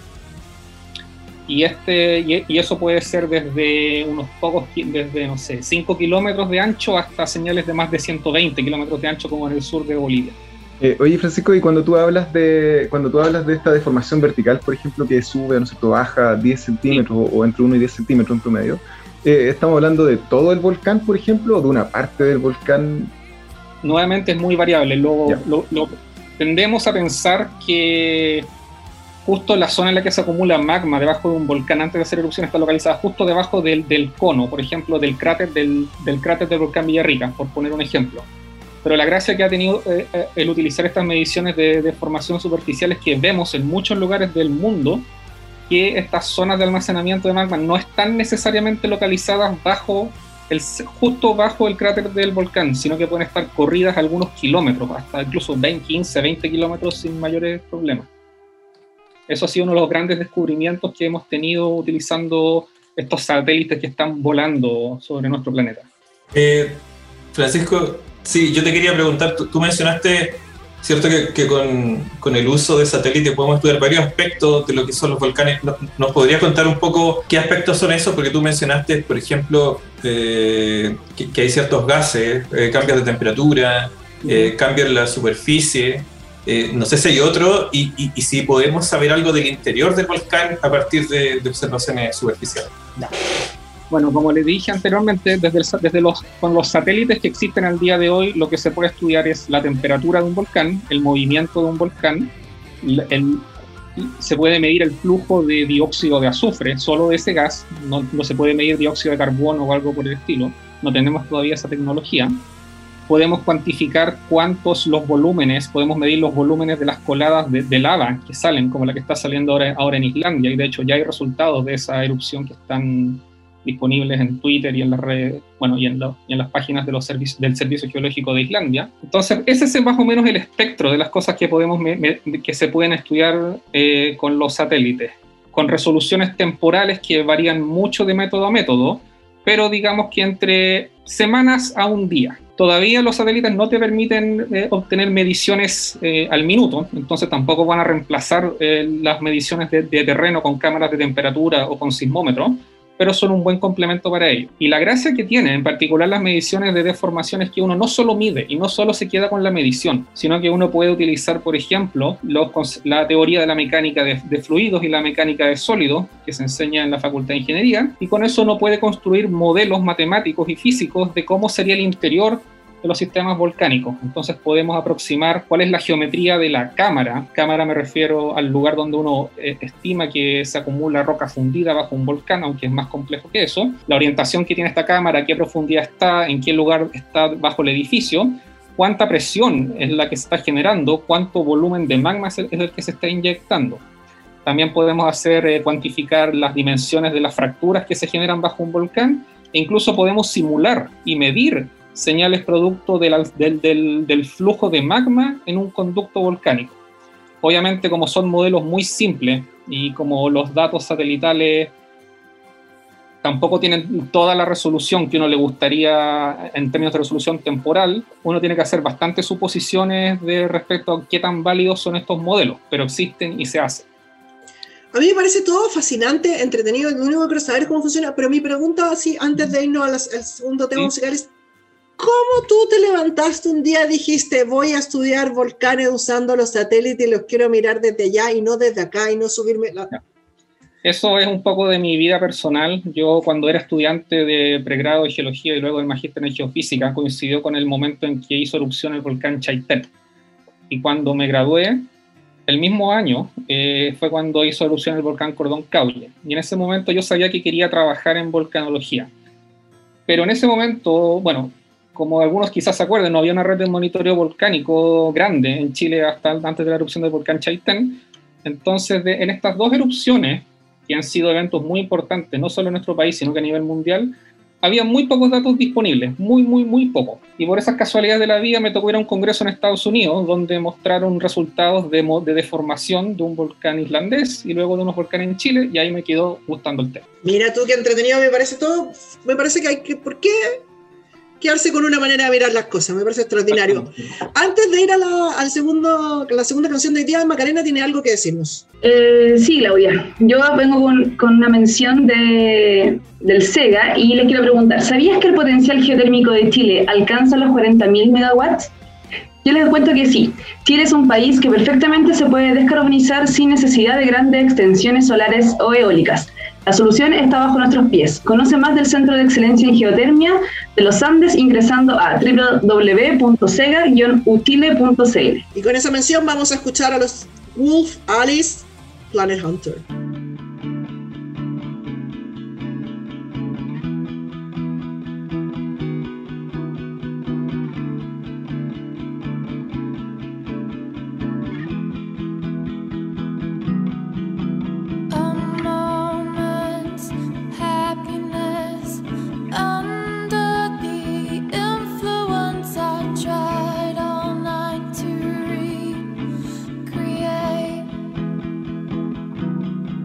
Y, este, y, y eso puede ser desde unos pocos, desde, no sé, cinco kilómetros de ancho hasta señales de más de ciento veinte kilómetros de ancho, como en el sur de Bolivia. Eh, oye, Francisco, y cuando tú hablas de cuando tú hablas de esta deformación vertical, por ejemplo, que sube, no sé, baja diez centímetros sí. o, o entre uno y diez centímetros en promedio, eh, ¿estamos hablando de todo el volcán, por ejemplo, o de una parte del volcán? Nuevamente es muy variable. Lo, lo, lo, tendemos a pensar que justo la zona en la que se acumula magma debajo de un volcán antes de hacer erupción está localizada justo debajo del, del cono, por ejemplo, del cráter del, del cráter del volcán Villarrica, por poner un ejemplo. Pero la gracia que ha tenido eh, el utilizar estas mediciones de, de formación superficial es que vemos en muchos lugares del mundo que estas zonas de almacenamiento de magma no están necesariamente localizadas bajo el, justo bajo el cráter del volcán, sino que pueden estar corridas algunos kilómetros, hasta incluso veinte, quince, veinte kilómetros sin mayores problemas. Eso ha sido uno de los grandes descubrimientos que hemos tenido utilizando estos satélites que están volando sobre nuestro planeta. Eh, Francisco, sí, yo te quería preguntar, tú, tú mencionaste, cierto, que, que con, con el uso de satélites podemos estudiar varios aspectos de lo que son los volcanes. ¿Nos podrías contar un poco qué aspectos son esos? Porque tú mencionaste, por ejemplo, eh, que, que hay ciertos gases, eh, cambios de temperatura, eh, cambios en la superficie. Eh, no sé si hay otro, y, y, y si podemos saber algo del interior del volcán a partir de, de observaciones superficiales. No. Bueno, como les dije anteriormente, desde, el, desde los, con los satélites que existen al día de hoy, lo que se puede estudiar es la temperatura de un volcán, el movimiento de un volcán, el, el, se puede medir el flujo de dióxido de azufre, solo de ese gas, no, no se puede medir dióxido de carbono o algo por el estilo, no tenemos todavía esa tecnología. Podemos cuantificar cuántos los volúmenes, podemos medir los volúmenes de las coladas de, de lava que salen, como la que está saliendo ahora, ahora en Islandia, y de hecho ya hay resultados de esa erupción que están disponibles en Twitter y en las redes, bueno, y en, lo, y en las páginas de los servicios, del Servicio Geológico de Islandia. Entonces, ese es más o menos el espectro de las cosas que, podemos me, me, que se pueden estudiar eh, con los satélites, con resoluciones temporales que varían mucho de método a método, pero digamos que entre semanas a un día. Todavía los satélites no te permiten eh, obtener mediciones eh, al minuto, entonces tampoco van a reemplazar eh, las mediciones de, de terreno con cámaras de temperatura o con sismómetro, pero son un buen complemento para ello. Y la gracia que tienen, en particular las mediciones de deformación, es que uno no solo mide y no solo se queda con la medición, sino que uno puede utilizar, por ejemplo, los, la teoría de la mecánica de, de fluidos y la mecánica de sólidos, que se enseña en la Facultad de Ingeniería, y con eso uno puede construir modelos matemáticos y físicos de cómo sería el interior de los sistemas volcánicos. Entonces podemos aproximar cuál es la geometría de la cámara. Cámara me refiero al lugar donde uno eh, estima que se acumula roca fundida bajo un volcán, aunque es más complejo que eso. La orientación que tiene esta cámara, a qué profundidad está, en qué lugar está bajo el edificio, cuánta presión es la que se está generando, cuánto volumen de magma es el, es el que se está inyectando. También podemos hacer eh, cuantificar las dimensiones de las fracturas que se generan bajo un volcán, e incluso podemos simular y medir señales producto de la, del, del, del flujo de magma en un conducto volcánico. Obviamente, como son modelos muy simples y como los datos satelitales tampoco tienen toda la resolución que uno le gustaría en términos de resolución temporal, uno tiene que hacer bastantes suposiciones de respecto a qué tan válidos son estos modelos, pero existen y se hacen. A mí me parece todo fascinante, entretenido, lo único que quiero saber es cómo funciona, pero mi pregunta, así, antes de irnos al, al segundo tema ¿Sí? musical, es ¿cómo tú te levantaste un día y dijiste voy a estudiar volcanes usando los satélites y los quiero mirar desde allá y no desde acá y no subirme? La... Eso es un poco de mi vida personal. Yo cuando era estudiante de pregrado de geología y luego de magíster en geofísica, coincidió con el momento en que hizo erupción el volcán Chaitén. Y cuando me gradué, el mismo año, eh, fue cuando hizo erupción el volcán Cordón Caulle. Y en ese momento yo sabía que quería trabajar en volcanología. Pero en ese momento, bueno, como algunos quizás se acuerden, no había una red de monitoreo volcánico grande en Chile hasta antes de la erupción del volcán Chaitén. Entonces, de, en estas dos erupciones, que han sido eventos muy importantes, no solo en nuestro país, sino que a nivel mundial, había muy pocos datos disponibles, muy, muy, muy pocos. Y por esas casualidades de la vida me tocó ir a un congreso en Estados Unidos, donde mostraron resultados de, de deformación de un volcán islandés y luego de unos volcanes en Chile, y ahí me quedó gustando el tema. Mira tú qué entretenido me parece todo. Me parece que hay que... ¿Por qué quedarse con una manera de mirar las cosas? Me parece extraordinario. Antes de ir a la, al segundo, la segunda canción de hoy día, Macarena tiene algo que decirnos. Eh, sí, Claudia. Yo vengo con, con una mención de, del SEGA y les quiero preguntar, ¿sabías que el potencial geotérmico de Chile alcanza los cuarenta mil megawatts? Yo les cuento que sí. Chile es un país que perfectamente se puede descarbonizar sin necesidad de grandes extensiones solares o eólicas. La solución está bajo nuestros pies. Conoce más del Centro de Excelencia en Geotermia de los Andes ingresando a doble u doble u doble u punto sega guion u chile punto c l. Y con esa mención vamos a escuchar a los Wolf Alice, Planet Hunter. Create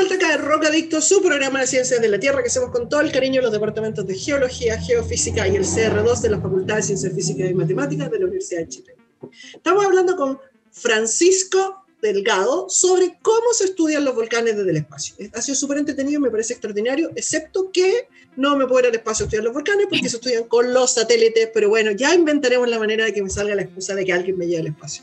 vuelta acá en Rock Adicto, su programa de Ciencias de la Tierra que hacemos con todo el cariño en los departamentos de Geología, Geofísica y el C R dos de la Facultad de Ciencias Físicas y Matemáticas de la Universidad de Chile. Estamos hablando con Francisco Delgado sobre cómo se estudian los volcanes desde el espacio. Ha sido súper entretenido, me parece extraordinario, excepto que no me puedo ir al espacio a estudiar los volcanes porque se estudian con los satélites, pero bueno, ya inventaremos la manera de que me salga la excusa de que alguien me lleve al espacio.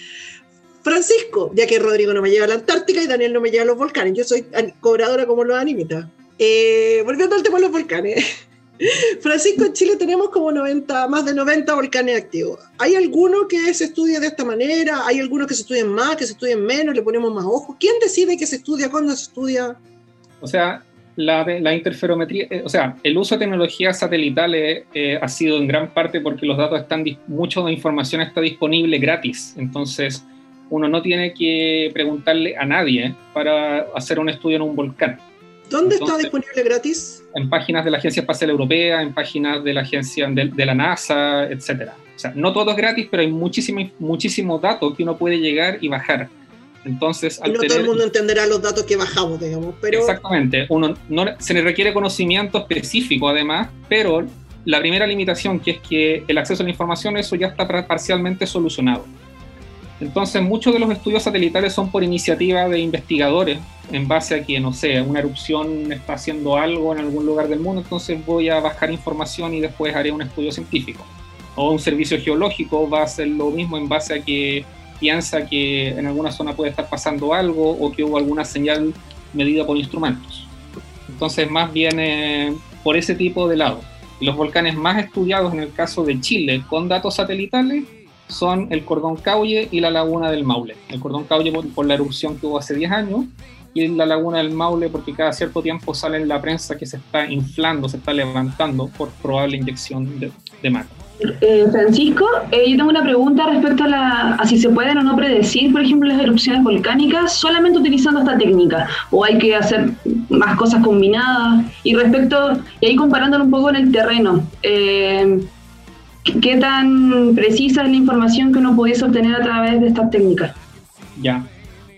Francisco, ya que Rodrigo no me lleva a la Antártica y Daniel no me lleva a los volcanes, yo soy cobradora como los animitas. Eh, volviendo al tema de los volcanes, Francisco, en Chile tenemos como noventa, más de noventa volcanes activos. ¿Hay alguno que se estudie de esta manera? ¿Hay algunos que se estudien más, que se estudien menos, le ponemos más ojo? ¿Quién decide qué se estudia, cuándo se estudia? O sea, la, la interferometría, eh, o sea, el uso de tecnologías satelitales eh, ha sido en gran parte porque los datos están, mucha información está disponible gratis. Entonces, uno no tiene que preguntarle a nadie para hacer un estudio en un volcán. ¿Dónde Entonces, está disponible gratis? En páginas de la Agencia Espacial Europea, en páginas de la agencia de, de la NASA, etcétera. O sea, no todo es gratis, pero hay muchísimo, muchísimo dato que uno puede llegar y bajar. Entonces, y no tener, todo el mundo entenderá los datos que bajamos, digamos. Pero... Exactamente. Uno, no, se le requiere conocimiento específico, además, pero la primera limitación, que es que el acceso a la información, eso ya está parcialmente solucionado. Entonces, muchos de los estudios satelitales son por iniciativa de investigadores, en base a que, no sé, una erupción está haciendo algo en algún lugar del mundo, entonces voy a bajar información y después haré un estudio científico. O un servicio geológico va a hacer lo mismo en base a que piensa que en alguna zona puede estar pasando algo o que hubo alguna señal medida por instrumentos. Entonces, más bien eh, por ese tipo de lado. Los volcanes más estudiados en el caso de Chile con datos satelitales son el Cordón Caulle y la Laguna del Maule. El Cordón Caulle por, por la erupción que hubo hace diez años y la Laguna del Maule porque cada cierto tiempo sale en la prensa que se está inflando, se está levantando por probable inyección de, de magma. Eh, Francisco, eh, yo tengo una pregunta respecto a, la, a si se pueden o no predecir, por ejemplo, las erupciones volcánicas solamente utilizando esta técnica, o hay que hacer más cosas combinadas, y respecto, y ahí comparándolo un poco en el terreno, eh, ¿qué tan precisa es la información que uno pudiese obtener a través de estas técnicas? Ya.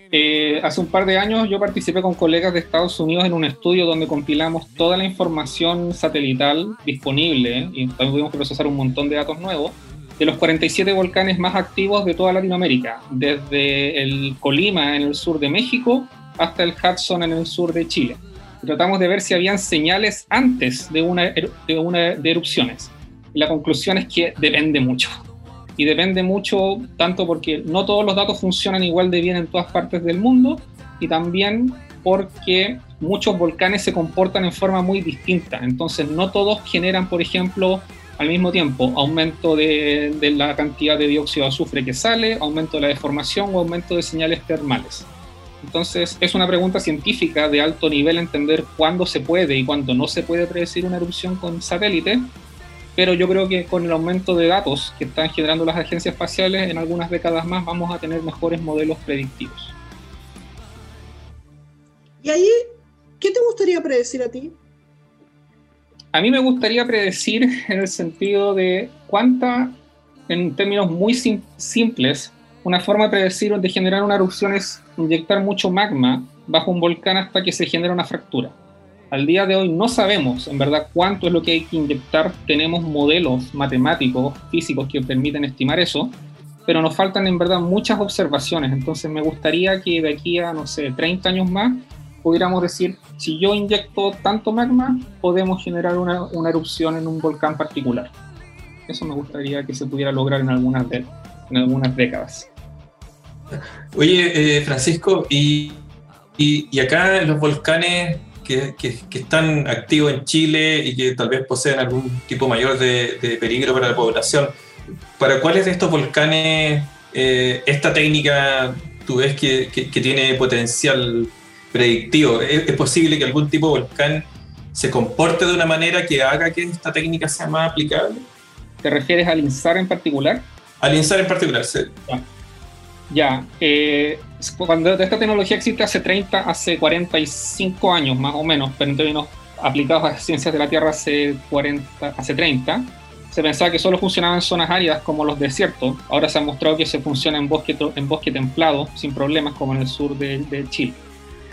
Eh, hace un par de años yo participé con colegas de Estados Unidos en un estudio donde compilamos toda la información satelital disponible, ¿eh? Y también tuvimos que procesar un montón de datos nuevos, de los cuarenta y siete volcanes más activos de toda Latinoamérica, desde el Colima en el sur de México hasta el Hudson en el sur de Chile. Y tratamos de ver si habían señales antes de, una, de, una, de erupciones. Y la conclusión es que depende mucho. Y depende mucho tanto porque no todos los datos funcionan igual de bien en todas partes del mundo y también porque muchos volcanes se comportan en forma muy distinta. Entonces no todos generan, por ejemplo, al mismo tiempo aumento de, de la cantidad de dióxido de azufre que sale, aumento de la deformación o aumento de señales termales. Entonces es una pregunta científica de alto nivel entender cuándo se puede y cuándo no se puede predecir una erupción con satélite. Pero yo creo que con el aumento de datos que están generando las agencias espaciales, en algunas décadas más vamos a tener mejores modelos predictivos. ¿Y ahí qué te gustaría predecir a ti? A mí me gustaría predecir en el sentido de cuánta, en términos muy sim- simples, una forma de predecir de generar una erupción es inyectar mucho magma bajo un volcán hasta que se genera una fractura. Al día de hoy no sabemos en verdad cuánto es lo que hay que inyectar. Tenemos modelos matemáticos, físicos que permiten estimar eso, pero nos faltan en verdad muchas observaciones. Entonces me gustaría que de aquí a, no sé, treinta años más, pudiéramos decir, si yo inyecto tanto magma, podemos generar una, una erupción en un volcán particular. Eso me gustaría que se pudiera lograr en algunas, de, en algunas décadas. Oye, eh, Francisco, y, y, y acá los volcanes que, que, que están activos en Chile y que tal vez poseen algún tipo mayor de, de peligro para la población, ¿para cuáles de estos volcanes eh, esta técnica tú ves que, que, que tiene potencial predictivo? ¿Es, ¿Es posible que algún tipo de volcán se comporte de una manera que haga que esta técnica sea más aplicable? ¿Te refieres al INSAR en particular? Al INSAR en particular, sí. Ya, ya eh, cuando esta tecnología existe hace treinta, hace cuarenta y cinco años más o menos, pero en términos aplicados a ciencias de la Tierra hace, cuarenta, hace treinta, se pensaba que solo funcionaba en zonas áridas como los desiertos. Ahora se ha mostrado que se funciona en bosque, en bosque templado sin problemas como en el sur de, de Chile.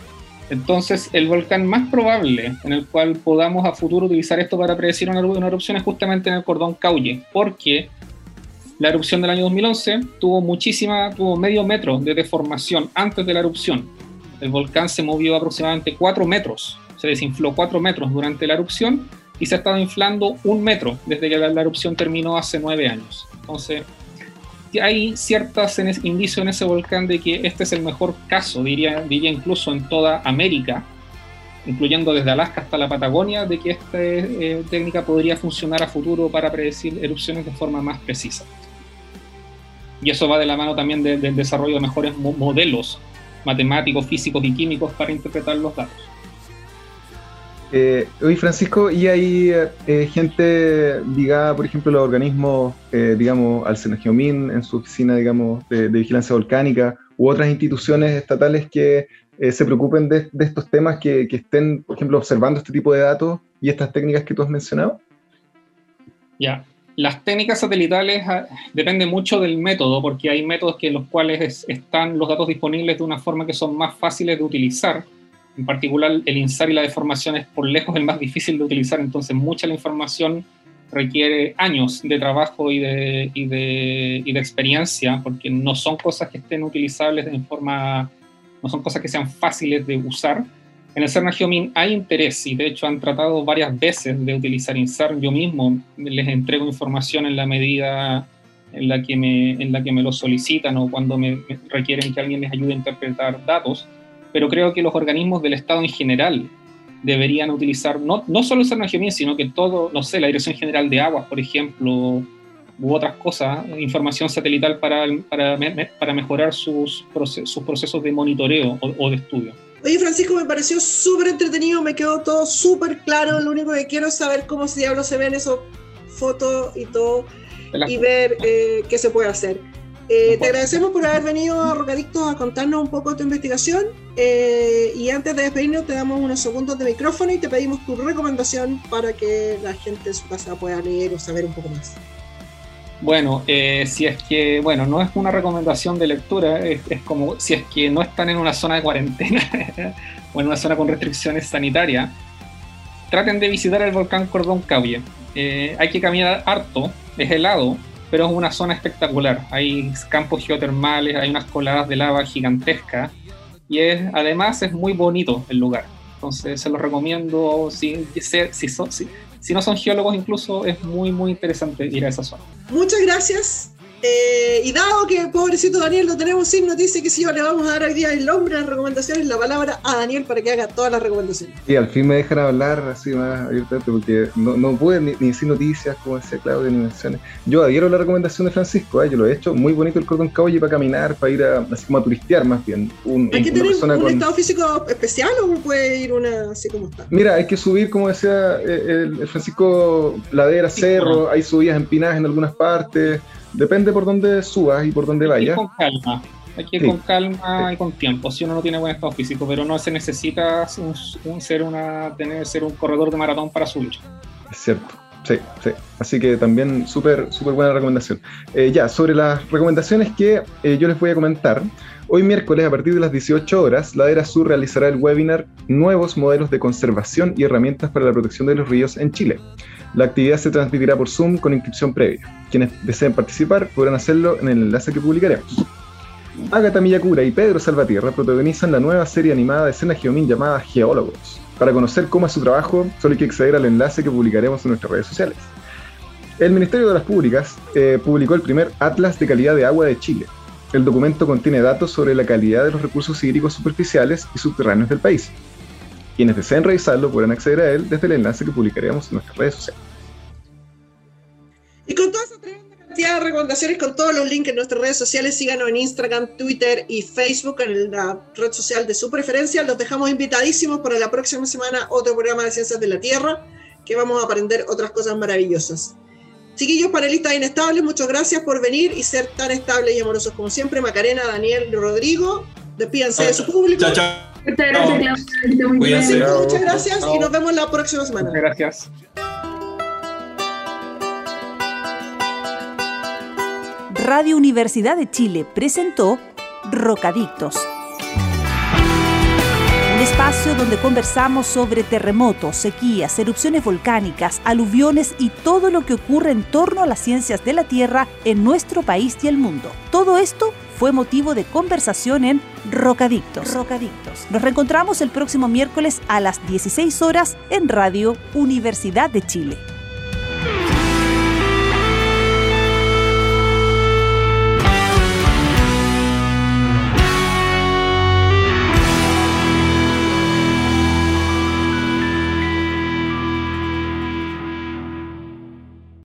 Entonces, el volcán más probable en el cual podamos a futuro utilizar esto para predecir una, una erupción es justamente en el cordón Caulle, porque la erupción del año dos mil once tuvo muchísima, tuvo medio metro de deformación antes de la erupción. El volcán se movió aproximadamente cuatro metros, se desinfló cuatro metros durante la erupción y se ha estado inflando un metro desde que la, la erupción terminó hace nueve años. Entonces, hay ciertos indicios en ese volcán de que este es el mejor caso, diría, diría incluso en toda América, incluyendo desde Alaska hasta la Patagonia, de que esta eh, técnica podría funcionar a futuro para predecir erupciones de forma más precisa. Y eso va de la mano también de, del desarrollo de mejores mo modelos matemáticos, físicos y químicos para interpretar los datos. Eh, oye, Francisco, ¿y hay eh, gente ligada, por ejemplo, a los organismos, eh, digamos, al Senageomin en su oficina, digamos, de, de vigilancia volcánica, u otras instituciones estatales que eh, se preocupen de, de estos temas, que, que estén, por ejemplo, observando este tipo de datos y estas técnicas que tú has mencionado? Ya, las técnicas satelitales ah, depende mucho del método, porque hay métodos que en los cuales es, están los datos disponibles de una forma que son más fáciles de utilizar. En particular, el INSAR y la deformación es por lejos el más difícil de utilizar, entonces mucha la información requiere años de trabajo y de, y de, y de experiencia, porque no son cosas que estén utilizables en forma, no son cosas que sean fáciles de usar. En el Senageomin hay interés, y de hecho han tratado varias veces de utilizar INSAR. Yo mismo les entrego información en la medida en la que me, en la que me lo solicitan o cuando me, me requieren que alguien les ayude a interpretar datos. Pero creo que los organismos del Estado en general deberían utilizar, no, no solo el Senageomin, sino que todo, no sé, la Dirección General de Aguas, por ejemplo, u otras cosas, información satelital para, para, para mejorar sus, proces, sus procesos de monitoreo o, o de estudio. Oye, Francisco, me pareció súper entretenido, me quedó todo súper claro. Lo único que quiero es saber cómo se diablos se ven esas fotos y todo, y ver eh, qué se puede hacer. Eh, te agradecemos por haber venido a Rocadictos a contarnos un poco de tu investigación, eh, y antes de despedirnos te damos unos segundos de micrófono y te pedimos tu recomendación para que la gente en su casa pueda leer o saber un poco más. Bueno, eh, si es que, bueno, no es una recomendación de lectura, es, es como si es que no están en una zona de cuarentena o en una zona con restricciones sanitarias, traten de visitar el volcán Cordón Caulle. Eh, hay que caminar harto, es helado, pero es una zona espectacular. Hay campos geotermales, hay unas coladas de lava gigantescas y es, además es muy bonito el lugar. Entonces se los recomiendo, si, si, si, si, si no son geólogos incluso, es muy muy interesante ir a esa zona. Muchas gracias. Eh, y dado que pobrecito Daniel lo tenemos sin noticia, que si yo le vamos a dar hoy día el nombre de las recomendaciones, la palabra a Daniel para que haga todas las recomendaciones. Y al fin me dejan hablar así más abiertamente, porque no, no pude ni, ni decir noticias, como decía Claudia, ni menciones. Yo adhiero a la recomendación de Francisco, ¿eh? Yo lo he hecho, muy bonito el Cordón Caulle para caminar, para ir a, así como a turistear más bien. Un, ¿Hay que una tener un con... estado físico especial o puede ir una así como está? Mira, hay que subir, como decía el, el Francisco, ladera, cerro, hay subidas empinadas en algunas partes. Depende por dónde subas y por dónde vayas. Hay que ir con calma, hay que ir sí. con calma sí. y con tiempo, si uno no tiene buen estado físico, pero no se necesita un, un, ser, una, tener, ser un corredor de maratón para subir. Es cierto, sí, sí. Así que también súper súper buena recomendación. Eh, ya, sobre las recomendaciones que eh, yo les voy a comentar, hoy miércoles a partir de las dieciocho horas, Ladera Sur realizará el webinar Nuevos modelos de conservación y herramientas para la protección de los ríos en Chile. La actividad se transmitirá por Zoom con inscripción previa. Quienes deseen participar podrán hacerlo en el enlace que publicaremos. Ágata Miyakura y Pedro Salvatierra protagonizan la nueva serie animada de Senageomin llamada Geólogos. Para conocer cómo es su trabajo, solo hay que acceder al enlace que publicaremos en nuestras redes sociales. El Ministerio de las Públicas eh, publicó el primer Atlas de Calidad de Agua de Chile. El documento contiene datos sobre la calidad de los recursos hídricos superficiales y subterráneos del país. Quienes deseen revisarlo podrán acceder a él desde el enlace que publicaremos en nuestras redes sociales. Y con toda esa tremenda cantidad de recomendaciones, con todos los links en nuestras redes sociales, síganos en Instagram, Twitter y Facebook, en la red social de su preferencia. Los dejamos invitadísimos para la próxima semana, otro programa de Ciencias de la Tierra, que vamos a aprender otras cosas maravillosas. Chiquillos panelistas inestables, muchas gracias por venir y ser tan estables y amorosos como siempre. Macarena, Daniel y Rodrigo, despídanse de su público. Chao, chao. Muchas gracias, Claudia. Muy bien. Sí, muchas gracias y nos vemos la próxima semana. Muchas gracias. Radio Universidad de Chile presentó Rocadictos, un espacio donde conversamos sobre terremotos, sequías, erupciones volcánicas, aluviones y todo lo que ocurre en torno a las ciencias de la Tierra en nuestro país y el mundo. Todo esto fue motivo de conversación en Rocadictos. Rocadictos. Nos reencontramos el próximo miércoles a las dieciséis horas en Radio Universidad de Chile.